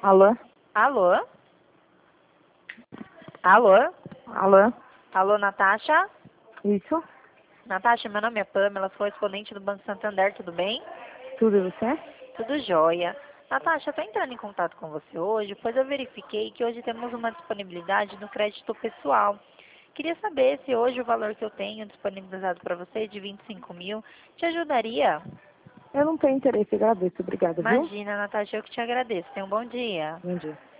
Alô? Alô? Alô? Alô? Alô, Natasha? Isso? Natasha, meu nome é Pamela, sou correspondente do Banco Santander, tudo bem? Tudo e você? Tudo jóia. Natasha, estou entrando em contato com você hoje, pois eu verifiquei que hoje temos uma disponibilidade no crédito pessoal. Queria saber se hoje o valor que eu tenho disponibilizado para você, de 25 mil, te ajudaria? Eu não tenho interesse, agradeço. Obrigada, viu? Imagina, Natasha, eu que te agradeço. Tenha um bom dia. Bom dia.